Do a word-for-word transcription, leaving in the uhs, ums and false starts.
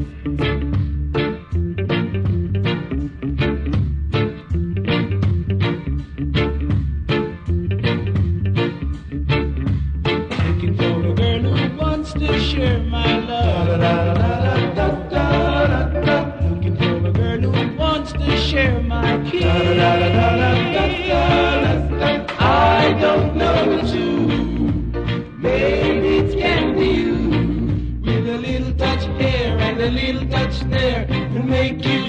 Looking for a girl who wants to share my love. Looking for a girl who wants to share my kiss. I don't know it's who. Maybe it can be you. With a little touch here and a little touch there to make you